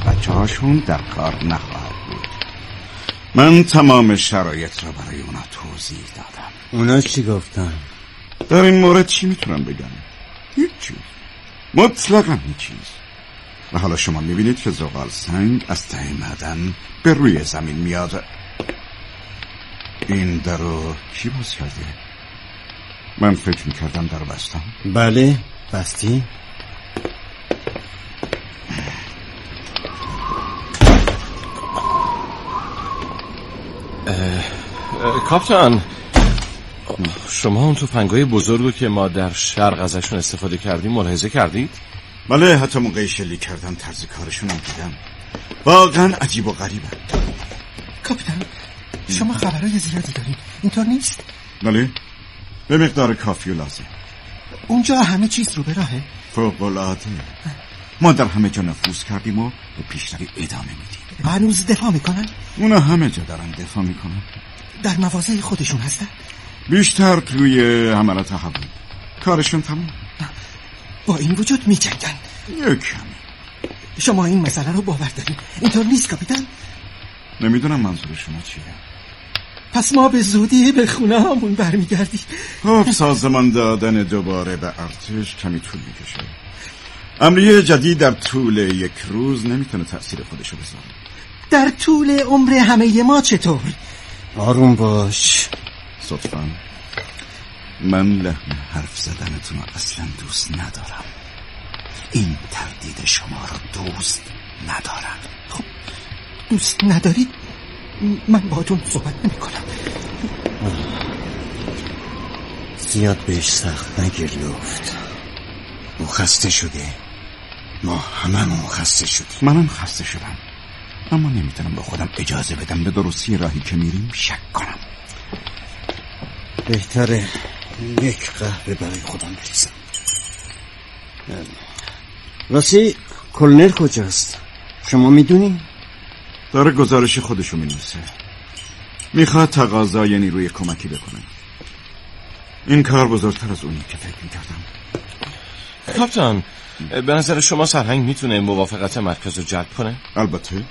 بچه هاشون در کار نخواهد بود. من تمام شرایط را برای اونا توضیح دادم. اونا چی گفتن؟ در این مورد چی میتونم بگم؟ هیچ چیز، مطلقا هیچ چیز. و حالا شما میبینید که زغال سنگ از ته معدن به روی زمین میاد. این در رو کی باز کرده؟ من فکر میکردم در بستم. بله بستی؟ کاپتان، شما اون تفنگای بزرگو که ما در شرق ازشون استفاده کردیم ملاحظه کردید؟ بله، حتی موقع شلیک کردن طرز کارشون هم دیدم. واقعا عجیب و غریبه. کاپیتان، شما خبرای زیادی دارین، اینطور نیست؟ بله، به مقدار کافی و لازم. اونجا همه چیز رو به راهه؟ فوق‌العاده. ما در همه جا نفوذ کردیم و به پیشروی ادامه میدیم. هنوز دفاع میکنن؟ اونا همه جا دارن دفاع میکنن. در مواضع خودشون هستن؟ بیشتر توی حملات هوایی. کارشون تمام. با این وجود میجنگن؟ یک کمی. شما این مسئله رو باور دارین، اینطور نیست کاپیتان؟ نمیدونم منظور شما چیه. پس ما به زودی به خونه همون برمیگردیم. خب، سازمان دادن دوباره به ارتش کمی طول میکشه. امری جدید در طول یک روز نمیتونه تأثیر خودشو بذاره. در طول عمر همه ما چطور؟ آروم باش. صدفاً من لحن حرف زدنتون رو اصلا دوست ندارم. این تردید شما رو دوست ندارم. خب دوست ندارید؟ من باهاتون صحبت نمی کنم. زیاد بهش سخت نگیر لفت. او خسته شده، ما هممون خسته شدیم. منم خسته شدم، اما نمیتونم به خودم اجازه بدم به درستی راهی که میریم شک کنم. بهتره یک قهوه برای خودم بریزم. راستی کلنر کجاست؟ شما میدونی؟ داره گزارش خودشو مینویسه. میخواد تقاضای نیروی کمکی بکنه. این کار بزرگتر از اونی که فکر میکردم. کاپتان، به نظر شما سرهنگ میتونه موافقت مرکز رو جلب کنه؟ البته.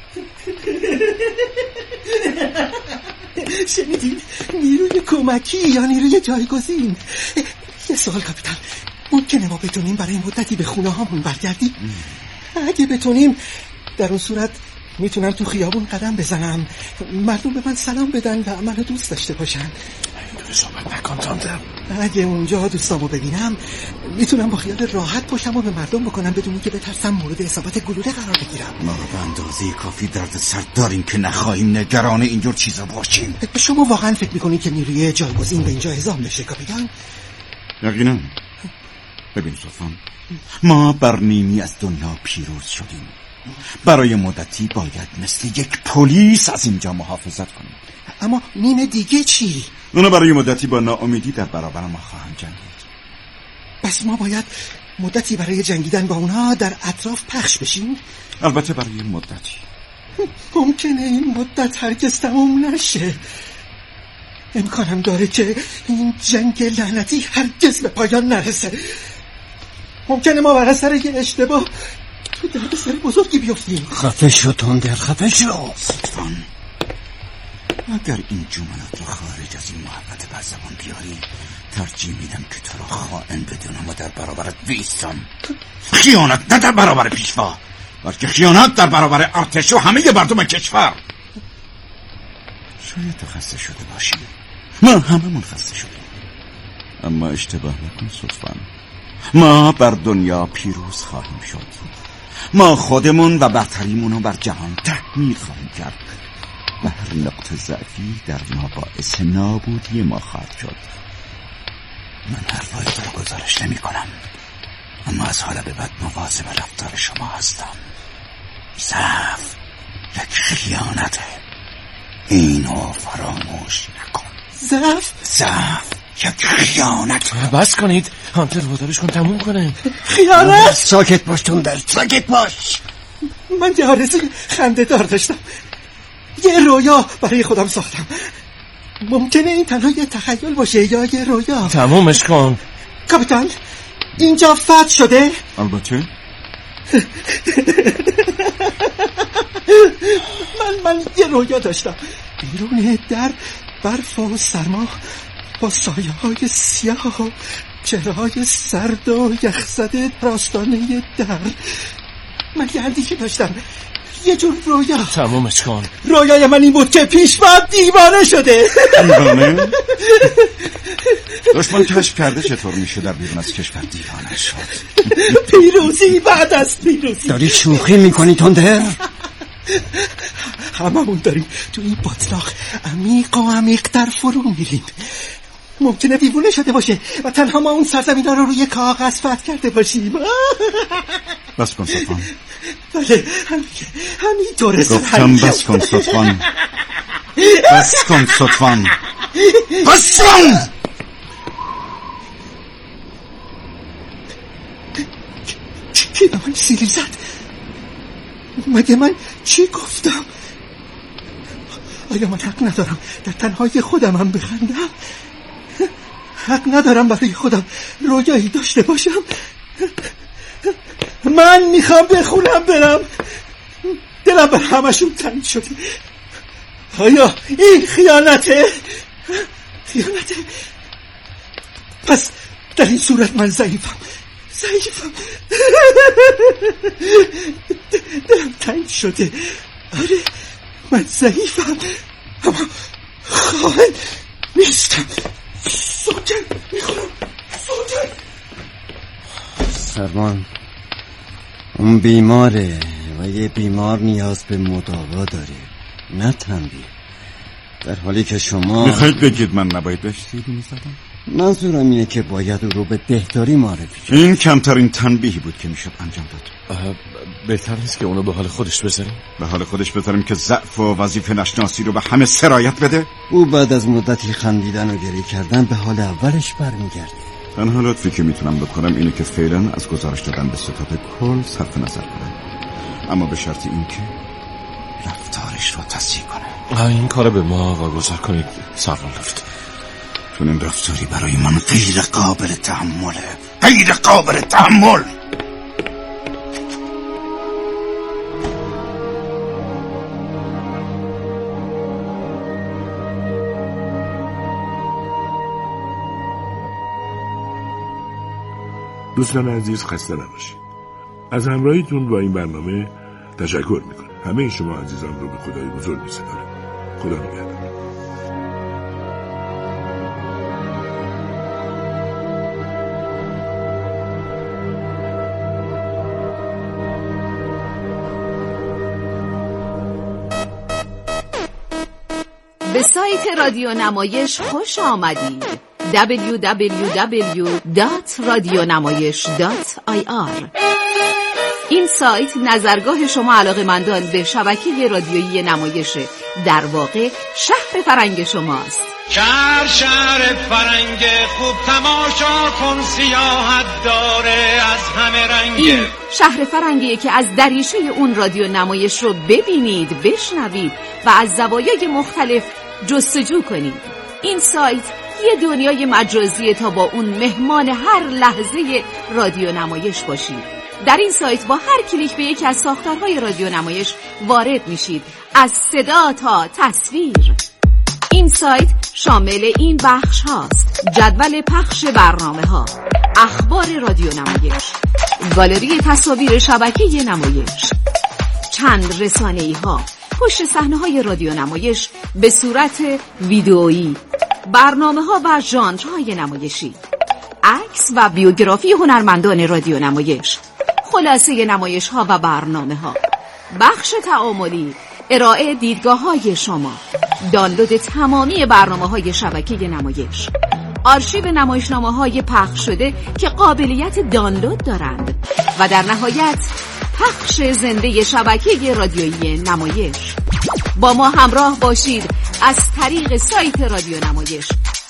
شنیدین؟ نیروی کمکی یا نیروی جایگزین؟ یه سوال کاپیتان، ممکنه ما بتونیم برای مدتی به خونه هامون برگردیم؟ اگه بتونیم در اون صورت میتونم تو خیابون قدم بزنم، مردم به من سلام بدن و منو دوست داشته باشن. اینطوری صحبت نکن تاندر. اگه اونجا دوستامو ببینم میتونم با خیال راحت پشتم و به مردم بکنم بدونی که بترسم مورد اصابت گلوله قرار بگیرم. ما به اندازه کافی درد سر داریم که نخواهیم نگران اینجور چیزا باشیم. شما واقعا فکر میکنید که نیروی جایگزین به اینجا اعزام بشه کاپیتان؟ یقینا. ببین صفان، ما بر نیمی از دنیا پیروز شدیم. برای مدتی باید مثل یک پلیس از اینجا محافظت کنیم. اما نیم دیگه چی؟ اونا برای مدتی با ناامیدی در برابر ما خواهند جنگید. پس ما باید مدتی برای جنگیدن با اونها در اطراف پخش بشیم؟ البته برای مدتی. ممکنه این مدت هرگز تموم نشه. امکانم داره که این جنگ لعنتی هرگز به پایان نرسه. ممکنه ما بر اثر یه اشتباه تو دردسر بزرگی بیفتیم. خفه شو تندر، خفه شو. صدفان، اگر این جملات رو خارج از این محبت بر زبان بیاری، ترجیح میدم که تو رو خائن بدونم و در برابرت وایسم. خیانت نه در برابر پیشوا، بلکه خیانت در برابر ارتش و همه مردم کشور. شاید تو خسته شده باشی، ما هممون خسته شدیم، اما اشتباه نکن صدفان، ما بر دنیا پیروز خواهیم شد. ما خودمون و برتریمون رو بر جهان تحمیل خواهیم کرد و هر نقطه ضعفی در ما باعث نابودی ما خواهد شد. من حرفای تو رو گزارش نمی کنم، اما از حالا به بعد مواظب رفتار شما هستم. ضعف یک خیانته، اینو فراموش نکن. ضعف یک خیانت. بس کنید، هانتر وادارش کن تموم کنه. خیانت؟ ساکت باش تندر، ساکت باش. من یه آرزوی خنده دار داشتم، یه رویا برای خودم ساختم. ممکنه این تنها یه تخیل باشه یا یه رویا. تمومش کن. کاپیتان، اینجا فتح شده؟ البته. من یه رویا داشتم. بیرون در برف و سرما با سایه های سیاه و چهره های سرد و یخزده راستانه در. من یه اندیشه داشتم، یه جور رویا. تمومش کن. رویای من این بود که پیشوا دیوانه شده. دیوانه؟ دشمن کشف کرده چطور میشه در بیرون از کشور دیوانه شد. پیروزی بعد از پیروزی. داری شوخی میکنی تندر؟ هممون داریم تو این بطلاق عمیق و عمیق‌تر فرو میریم. ممکنه دیوونه شده باشه و تنها ما اون سرزمینا رو روی کاغذ فتح کرده باشیم. بس کن صدفان. بله همینطوره. گفتم بس کن صدفان. بس کن صدفان. بس کن. کی به من سیلی زد؟ مگه من چی گفتم؟ آیا من حق ندارم در تنهایی خودم هم بخندم؟ حق ندارم برای خودم رویایی داشته باشم؟ من میخوام بخونم برم. دلم به همشون تنگ شده. آیا این خیانته؟ خیانته؟ پس در این صورت من ضعیفم. دلم تنگ شده. آره من ضعیفم اما خائن نیستم. سوگن میخورم. سوگن. سربان اون بیماره و یه بیمار نیاز به مداوا داره، نه تنبیه. در حالی که شما میخواید بگید من نباید بهش تیری میزدم؟ منظورم اینه که باید او رو به بهتری معرفی کرد. این کمترین تنبیهی بود که میشد انجام داد. بهتر نیست که اونو به حال خودش بذاریم؟ به حال خودش بذاریم که ضعف و وظیفه نشناسی رو به همه سرایت بده؟ او بعد از مدتی خندیدن و گریه کردن به حال اولش برمیگرده. تنها لطفی که میتونم بکنم اینه که فعلا از گزارش دادن به ستاد کل صرف نظر کنم، اما به شرط اینکه رفتارش رو تصحیح کنه. این کار به ما واگذار کنید سربان لفت. چون این رفتاری برای من غیر قابل تحمله. غیر قابل تحمل. دوستان عزیز خسته نباشید. از همراهیتون با این برنامه تشکر میکنم. همه شما عزیزان رو به خدای بزرگ میسپارم. خدا نگهدار. به سایت رادیو نمایش خوش آمدید. www.radionamayish.ir. این سایت نظرگاه شما علاقه‌مندان به شبکه رادیویی نمایشه، در واقع شهر فرنگ شماست. شهر فرنگ خوب تماشا کن، سیاحت داره از همه رنگ. این شهر فرنگیه که از دریچه اون رادیو نمایش رو ببینید، بشنوید و از زوایای مختلف جستجو کنید. این سایت یه دنیای مجازیه تا با اون مهمان هر لحظه رادیو نمایش باشید. در این سایت با هر کلیک به یکی از ساختارهای رادیو نمایش وارد میشید، از صدا تا تصویر. این سایت شامل این بخش هاست: جدول پخش برنامه ها، اخبار رادیو نمایش، گالری تصاویر شبکه نمایش، چند رسانه‌ای ها، پشت صحنه های رادیو نمایش به صورت ویدئویی، برنامه ها و ژانرهای نمایشی، عکس و بیوگرافی هنرمندان رادیو نمایش، خلاصه نمایش ها و برنامه ها، بخش تعاملی، ارائه دیدگاه های شما، دانلود تمامی برنامه های شبکه نمایش، آرشیو نمایشنامه های پخش شده که قابلیت دانلود دارند و در نهایت پخش زنده شبکه رادیویی نمایش. با ما همراه باشید از طریق سایت رادیو نمایش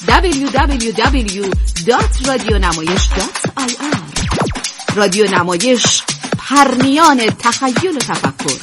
www.radionamayish.ir. رادیو نمایش، پرنیان تخیل و تفکر.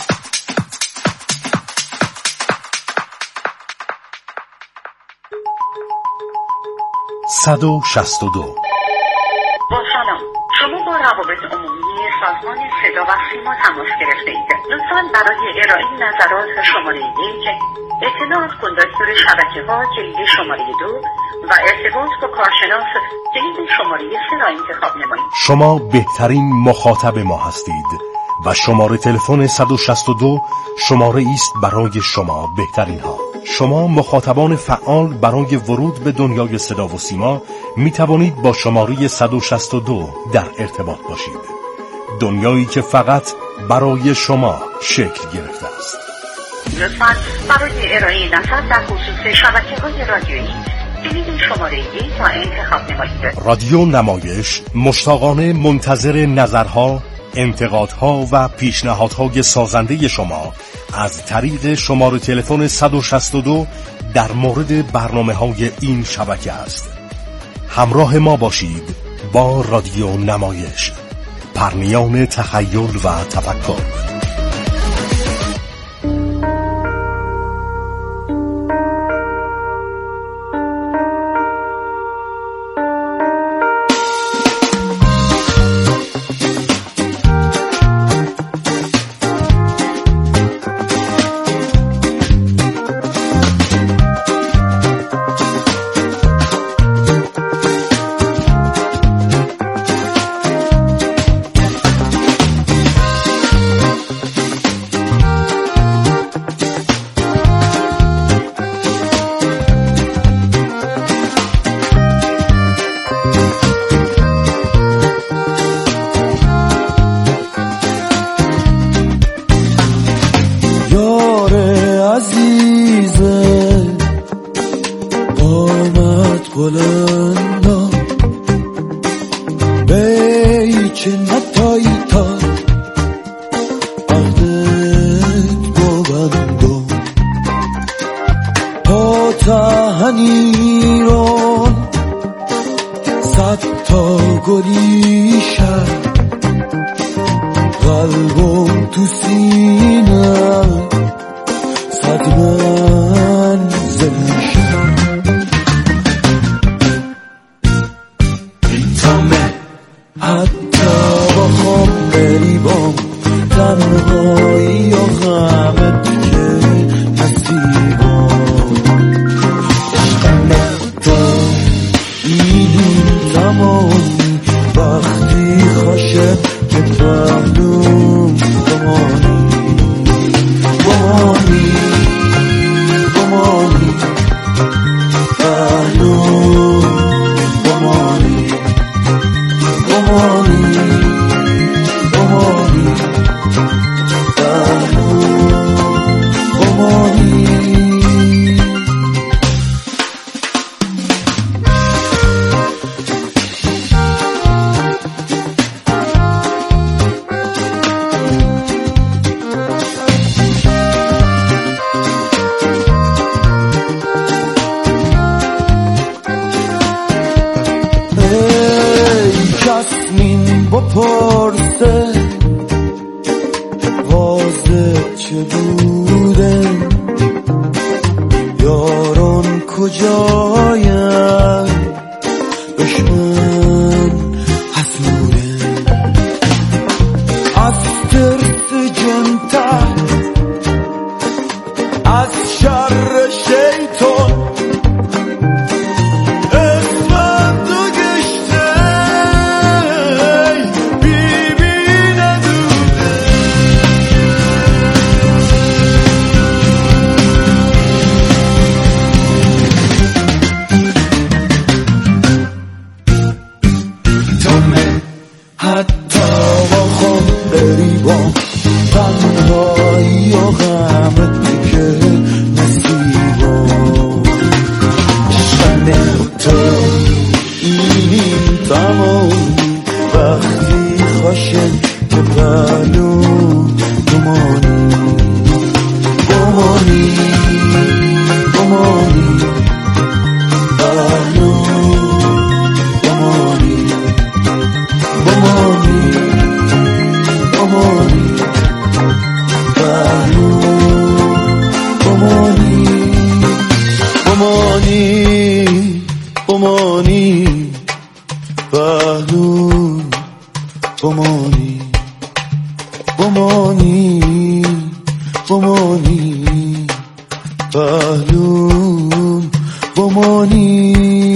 با سلام، شما با روابط عمومی سازمان صدا و سیما تماس گرفته اید. لطفاً برای ارائه نظرات شماره 1، اطلاعات کندکتور شبکه‌ها کلید شماره 2 و ارتباط با کارشناس کلید شماره 3 را انتخاب نمایید. شما بهترین مخاطب ما هستید و شماره تلفن 162 شماره است برای شما بهترین ها. شما مخاطبان فعال برای ورود به دنیای صدا و سیما می توانید با شماره 162 در ارتباط باشید. دنیایی که فقط برای شما شکل گرفته است. لطفاً برای ارائه نظر در خصوص شبکه‌های رادیویی کلید شماره 1 را انتخاب نمایید. رادیو نمایش مشتاقانه منتظر نظرها، انتقادها و پیشنهادهای سازنده شما از طریق شماره تلفن 162 در مورد برنامه‌های این شبکه است. همراه ما باشید با رادیو نمایش، پرنیان تخیل و تفکر. بمانی بمانی پهلوم بمانی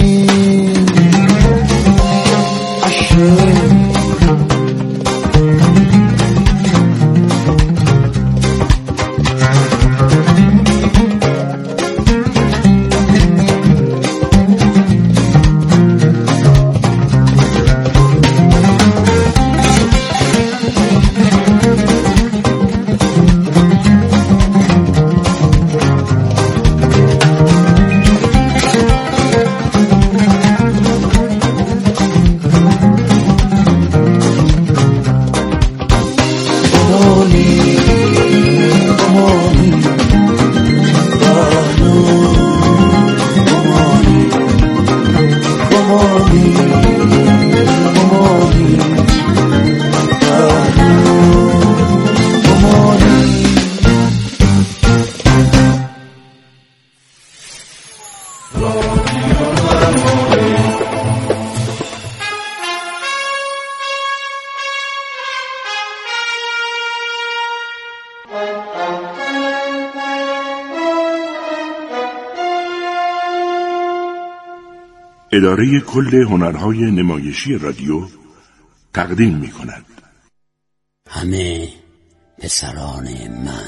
اداره کل هنرهای نمایشی رادیو تقدیم می کند. همه پسران من.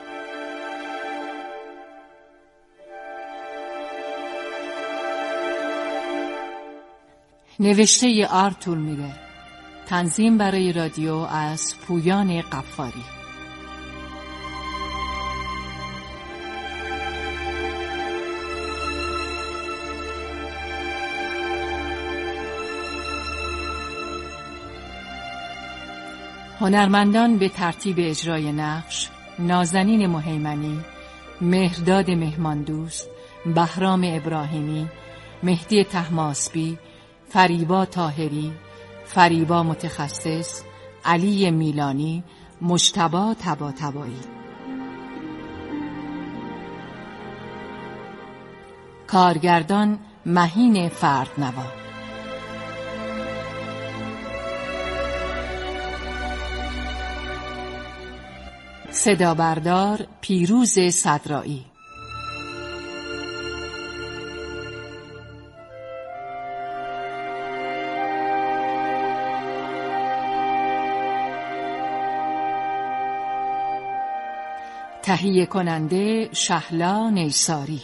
نوشته آرتور میلر، تنظیم برای رادیو از پویان قفاری. هنرمندان به ترتیب اجرای نقش: نازنین مهیمنی، مهرداد مهماندوست، بهرام ابراهیمی، مهدی طهماسبی، فریبا طاهری، فریبا متخصص، علی میلانی، مجتبی طباطبایی. کارگردان مهین فردنوا. صدا بردار پیروز صدرایی. تهیه کننده شهلا نیساری.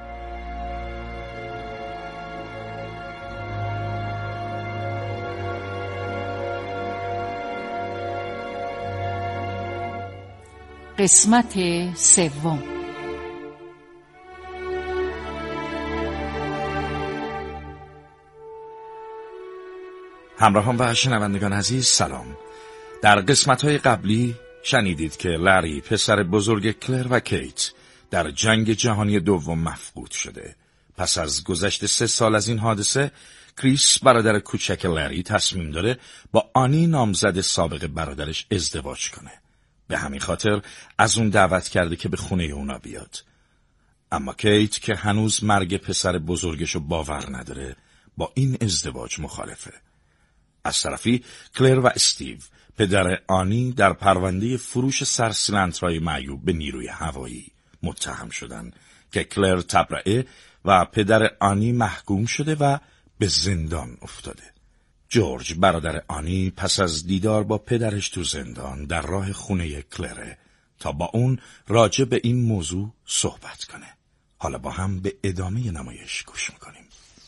قسمت سوم. همراهان و شنوندگان عزیز سلام. در قسمت‌های قبلی شنیدید که لری پسر بزرگ کلر و کیت در جنگ جهانی دوم مفقود شده. پس از گذشت 3 سال از این حادثه، کریس برادر کوچک لری تصمیم داره با آنی نامزد سابق برادرش ازدواج کنه. به همین خاطر از اون دعوت کرده که به خونه اونا بیاد. اما کیت که هنوز مرگ پسر بزرگشو باور نداره، با این ازدواج مخالفه. از طرفی کلر و استیو، پدر آنی، در پرونده فروش سرسیلندرهای معیوب به نیروی هوایی متهم شدن که کلر تبرئه و پدر آنی محکوم شده و به زندان افتاده. جورج برادر آنی پس از دیدار با پدرش تو زندان در راه خونه کلره تا با اون راجع به این موضوع صحبت کنه. حالا با هم به ادامه نمایش گوش میکنیم.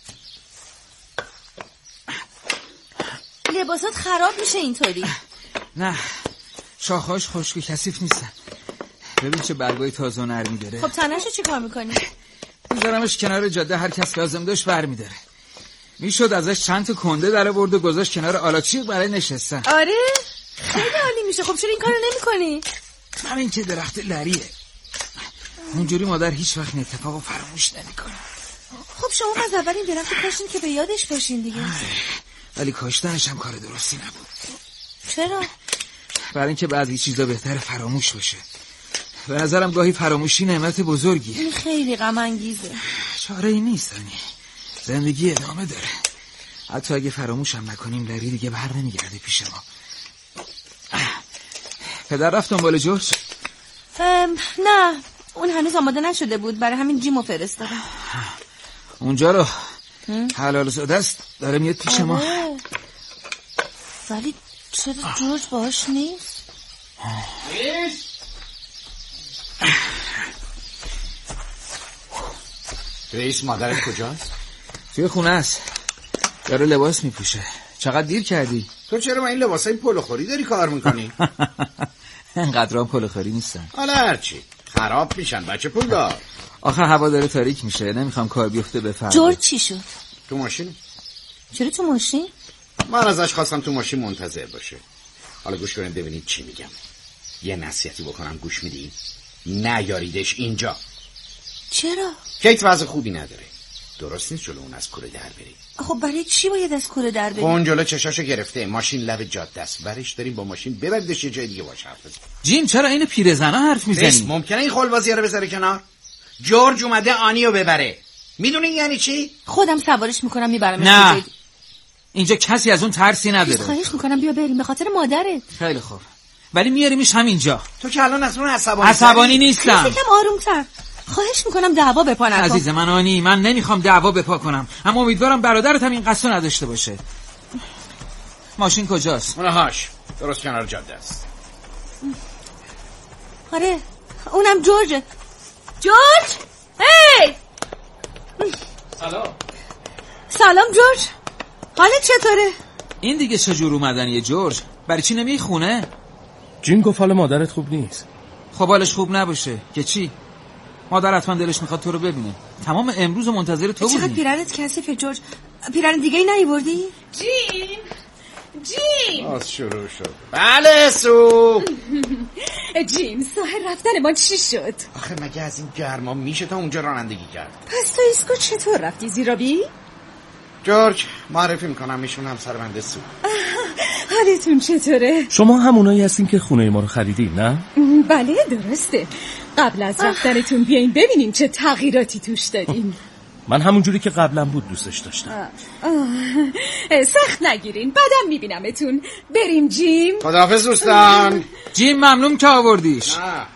لباسات خراب میشه اینطوری. نه، شاخهاش خشک و کثیف نیستن. ببین چه برگای تازه و نرمی داره. خب تنشو چی کار میکنی؟ میذارمش کنار جاده، هر کس لازم داشت برمیداره. میشد ازش چند تا کنده در آورد و گذاشت کنار آلاچیق برای نشستن. آره خیلی عالی میشه. خب چرا این کارو نمیکنی؟ همین که درخت لریه، اونجوری مادر هیچ وقت این اتفاقو فراموش نمیکنه. خب شما از اول این درختو کاشین که به یادش باشین دیگه. ولی کاشتنش هم کار درستی نبود. چرا؟ برای اینکه بعضی چیزا بهتر فراموش بشه. به نظرم گاهی فراموشی نعمت بزرگیه. این خیلی غم انگیزه. چاره ای نیست آنی. زندگی ادامه داره. حتی اگه فراموشم نکنیم لری دیگه بر نمیگرده پیش ما. پدر رفت دنبال جورج؟ نه اون هنوز آماده نشده بود، برای همین جیمو فرستادم. اونجا رو حلال ساده است داره میاد پیش ما. ولی چرا جورج باهاش نیست؟ رئیس مادرت کجاست؟ توی خونه است، داره لباس میپوشه. چقدر دیر کردی؟ تو چرا با این لباسای پلوخوری داری کار میکنی؟ انقدر هم پلوخوری نیستن. حالا هرچی خراب میشن بچه پول دار. آخه هوا داره تاریک میشه، نمیخوام کار بیفته به فردا. جورج چی شد؟ تو ماشین؟ چرا تو ماشین؟ من ازش خواستم تو ماشین منتظر باشه. حالا گوش کنید ببینید چی میگم. یه نصیحتی بکنم گوش میدی؟ نیاریدش اینجا. چرا؟ کیت وضع خوبی نداره. درست نیست جلو اون از کوره در بری. خب برای چی باید از کوره در بری؟ اون جلو چشاشو گرفته، ماشین لب جاده است. برش داریم با ماشین ببریدش یه جای دیگه باش حرف بزن. جیم چرا این پیرزنا حرف میزنی؟ ممکنه این خلبازی‌ها رو بذاره کنار؟ جورج اومده آنیو ببره. میدونی یعنی چی؟ خودم سوارش میکنم میبرم. نه اینجا کسی از اون ترسی نداره. خواهش میکنم بیا بریم به خاطر مادرت. خیلی خوب ولی میاریمش همینجا. تو که الان از اون عصبانی نیستم. یکم آرومتر. خواهش میکنم دعوا بپا نکن. عزیز من آنی، من نمیخوام دعوا بپا کنم، اما امیدوارم برادرت هم این قصد نداشته باشه. ماشین کجاست؟ اونهاش درست کنار جاده است. آره اونم جورج. جورج هی سلام جورج، حالت چطوره؟ این دیگه چجور اومدنیه جورج؟ برای چی نمیای خونه؟ جیم گفت حال مادرت خوب نیست. خب حالش خوب نباشه که چی؟ مادر حتما دلش میخواد تو رو ببینه. تمام امروز منتظر تو بودیم. چقدر پیرنت کثیفه جورج. پیرن دیگه ای نیوردی؟ جیم باز شروع شد. بله سو. جیم ساحل رفتن ما چی شد؟ آخه مگه از این گرما میشه تا اونجا رانندگی کرد؟ پس تو ایسکو چطور رفتی زیرابی؟ جورج معرفی میکنم، ایشون همسر بنده سو. حالتون چطوره؟ شما همونایی هستین که خونه ما رو خریدین نه؟ بله درسته. قبل از رفتنتون بیاین ببینیم چه تغییراتی توش دادین. من همون جوری که قبلا بود دوستش داشتم. سخت نگیرین، بعدم میبینمتون. بریم جیم. خداحافظ دوستان. جیم ممنون که آوردیش.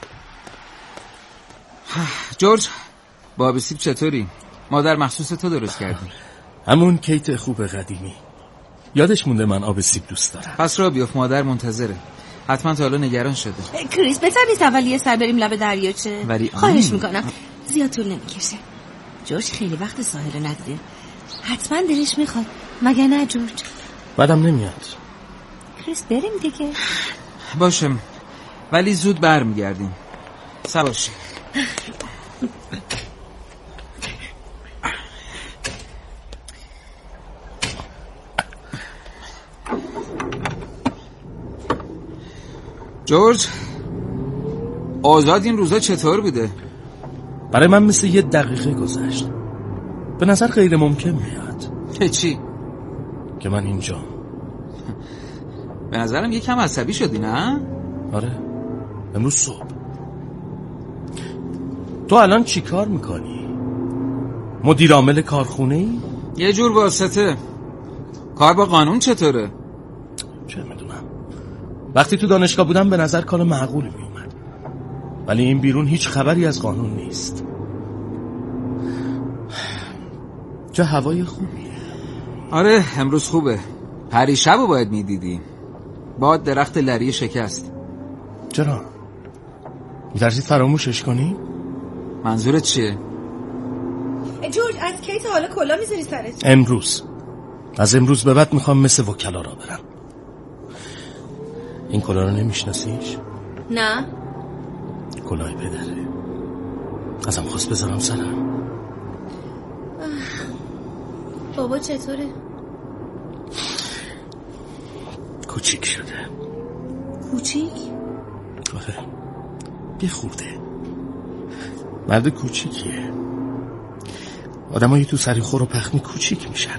جورج باب سیب چطوری؟ مادر مخصوص تو درست کردی. همون کیت خوب قدیمی. یادش مونده من آب سیب دوست دارم. پس را بیفت، مادر منتظره. حتما تا حالا نگران شده. کریس بهتر نیست اول یه سر بریم لب دریاچه؟ ولی خواهش میکنم زیاد طول نمیکشه. جورج خیلی وقت ساحل ندیده، حتما دلش میخواد، مگه نه جورج؟ بعدم نمیاد. کریس بریم دیگه. باشه ولی زود برمیگردیم. سباشه. جورج آزاد این روزا چطور بوده؟ برای من مثل یه دقیقه گذشت. به نظر غیر ممکن میاد. که چی؟ که من اینجا. به نظرم یکم عصبی شدی نه؟ آره امروز صبح. تو الان چی کار میکنی؟ مدیر عامل کارخونه ای؟ یه جور واسطه. کار با قانون چطوره؟ چه میدونم. وقتی تو دانشگاه بودم به نظر کار معقولی میومد، ولی این بیرون هیچ خبری از قانون نیست. چه هوای خوبیه. آره امروز خوبه. پریشبو باید میدیدی. باد درخت لری شکست. چرا؟ می‌ترسی فراموشش کنی؟ منظورت چیه؟ جورج از کیت حالا کلا میذاری سرت؟ امروز. از امروز به بعد میخوام مثل وکلا را برم. این کلاه رو نمیشناسیش؟ نه. کلاه پدره. ازم خواست بذارم سرم. بابا چطوره؟ کوچیک شده. کوچیک؟ آره یه خورده. مرد کوچیکیه. آدمایی تو سریخور و پخنی کوچیک میشن.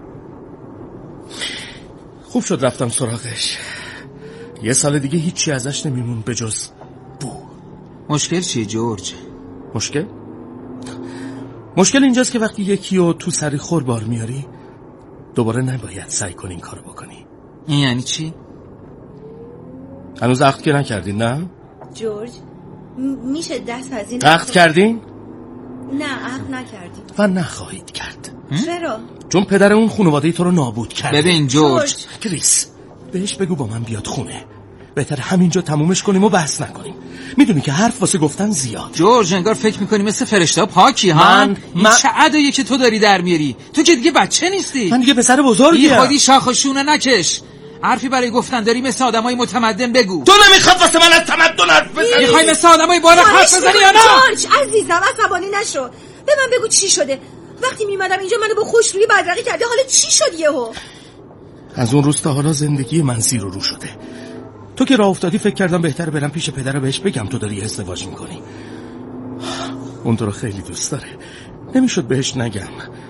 خوب شد رفتم سراغش. یه سال دیگه هیچی ازش نمیمون به جز بو. مشکل چیه جورج؟ مشکل اینجاست که وقتی یکی رو تو سریخور بار میاری دوباره نباید سعی کنی این کارو بکنی. این یعنی چی؟ هنوز عقد که نکردی نه؟ جورج میشه دست از این عقد کردین؟ نه عقد نکردیم و نخواهید کرد. چرا؟ چون پدر اون خانواده تو رو نابود کرد. ببین جورج کریس بهش بگو با من بیاد خونه. بهتر همینجا تمومش کنیم و بحث نکنیم. میدونی که حرف واسه گفتن زیاد. جورج انگار فکر میکنی مثل فرشته پاکی ها؟ این چه عدایی که تو داری در میاری؟ تو که دیگه بچه نیستی. من دیگه پسر بزرگیم. بی خودی شاخ و شونه نکش. حرفی برای گفتن داری مثل آدمای متمدن بگو. تو نمیخواد واسه من از تمدن حرف بزنی. میخوای مثل آدمای بالا حرف بزنی یا نه؟ جورج عزیزم عصبانی نشو. به من بگو چی شده؟ وقتی میمدم اینجا منو با خوشرویی بدرقه کردی، حالا چی شد یهو؟ از اون روز تا حالا زندگی من زیر و رو شده. تو که راه افتادی فکر کردم بهتره برم پیش پدر بهش بگم تو داری ازدواج میکنی. اون تو رو خیلی دوست داره، نمیشد بهش نگم.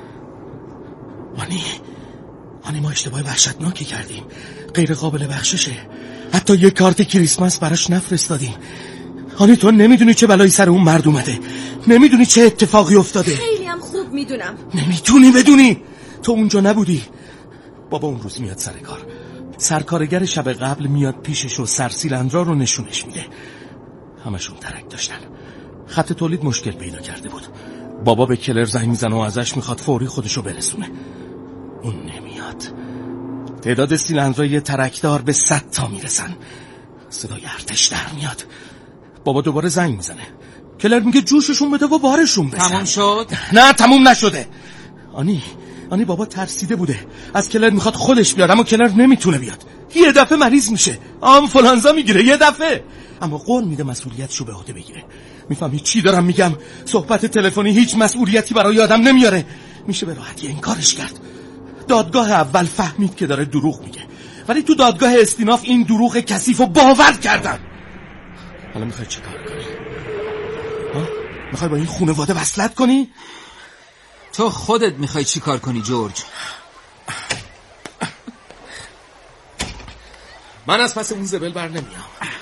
آنی ما اشتباه وحشتناکی کردیم، غیر قابل بخششه. حتی یک کارت کریسمس براش نفرستادیم. آنی تو نمیدونی چه بلایی سر اون مرد اومده، نمیدونی چه اتفاقی افتاده. خیلی هم خوب میدونم. نمیتونی بدونی، تو اونجا نبودی. بابا اون روز میاد سر کار، سرکارگر شب قبل میاد پیشش و سرسیلندرا رو نشونش میده. همشون ترک داشتن، خط تولید مشکل پیدا کرده بود. بابا به کلر زنگ میزنه و ازش میخواد فوری خودشو برسونه. اون نمیاد. تعداد سیلندرای ترکدار به 100 تا میرسن. صدای ارتش در میاد. بابا دوباره زنگ میزنه، کلر میگه جوششون بده و بارشون بزن. تموم شد؟ نه تموم نشده. آنی بابا ترسیده بوده، از کلر میخواد خودش بیاد، اما کلر نمیتونه بیاد. یه دفعه مریض میشه، آنفولانزا میگیره یه دفعه، اما قول میده مسئولیتشو به عهده بگیره. میفهمی چی دارم میگم؟ صحبت تلفنی هیچ مسئولیتی برای آدم نمیاره. میشه به راحتی انکارش کرد. دادگاه اول فهمید که داره دروغ میگه، ولی تو دادگاه استیناف این دروغ کثیفو باور کردن. حالا میخوای چه کار کنی؟ میخوای با این خانواده وصلت کنی؟ تو خودت میخوای چی کار کنی جورج؟ من از پس اون زبل بر نمیام.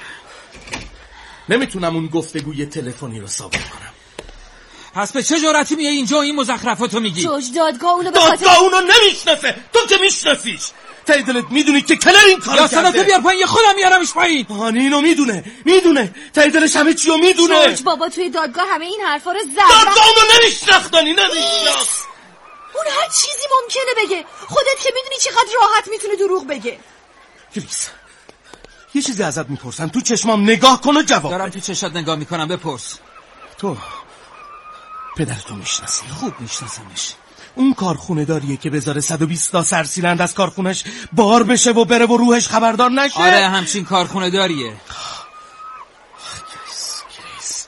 نمیتونم اون گفتگوی تلفنی رو ثابت کنم. پس به چه جرأتی میای اینجا این مزخرفاتو میگی؟ جورج دادگاه اونو نمیشناسه، تو که میشناسیش. ته دلت میدونی که کلر این کارو کرده. یا صداتو بیار پایین، خودم میارمش پایین. اینو میدونه ته دلش همه چیو میدونه. جورج بابا توی دادگاه همه این حرفا رو زد. دادگاه اونو نمیشناخت. اون هر چیزی ممکنه بگه، خودت که میدونی چقدر راحت میتونه دروغ بگه. کریس یه چیزی ازت میپرسم، تو چشمام نگاه کن و جواب دارم تو چشات نگاه میکنم، بپرس. تو پدرتو میشناسی؟ خوب میشناسمش. اون کارخونه داریه که بذاره 120 تا سرسیلند از کارخونش بار بشه و بره و روحش خبردار نشه؟ آره همچین کارخونه داریه. کریس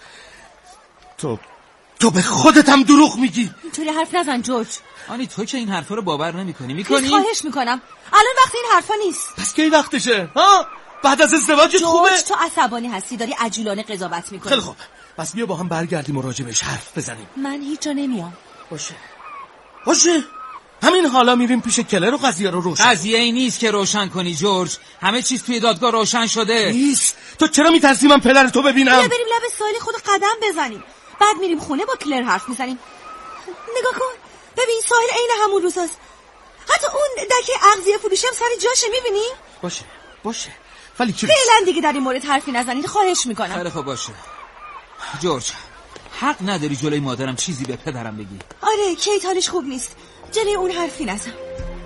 تو به خودت هم دروغ میگی. اینطوری حرف نزن جورج. آنی تو که این حرفا رو باور نمیکنی. خواهش میکنم، الان وقت این حرفا نیست. پس کی وقتشه؟ بعد از ازدواجت خوبه؟ جورج تو عصبانی هستی، داری عجولانه قضاوت میکنی. خیلی خوب، پس بیا با هم برگردیم و راجبش حرف بزنیم. من هیچ جا نمیام. باشه همین حالا میریم پیش کلر و قضیه رو روشن. قضیه ای نیست که روشن کنی جورج، همه چیز توی دادگاه روشن شده. نیست. تو چرا میترسی من پدر تو ببینم؟ بیا بریم لب ساحل خود قدم بزنیم، بعد میریم خونه با کلر حرف میزنیم. نگاه کن ببین ساحل عین همون روزاست، حتی اون دکه اغذیه فروشی هم سر جاشه، میبینی؟ باشه ولی فعلا دیگه در این مورد حرفی نزنید، خواهش میکنم. خیلی خوب باشه جورج، حق نداری جلوی مادرم چیزی به پدرم بگی. آره کیت حالش خوب نیست، جلوی اون حرفی نزن.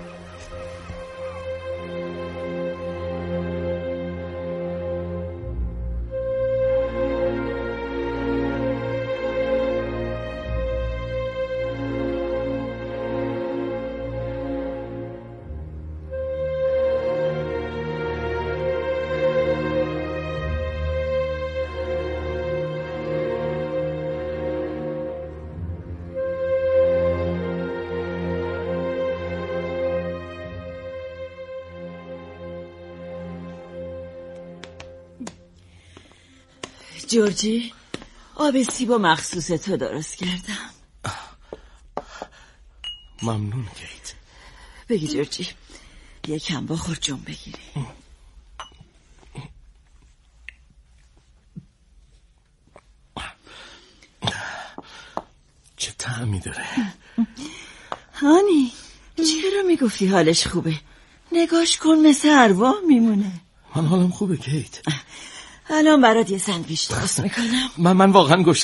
جورجی آب سیب و مخصوص تو درست کردم. ممنون کیت. بگی جورجی یکم بخور جون بگیری. چه طعمی داره. هانی چرا میگفتی حالش خوبه؟ نگاش کن مثل ارواح میمونه. من حالم خوبه کیت. الان برات یه سندویچ درست میکنم. من واقعا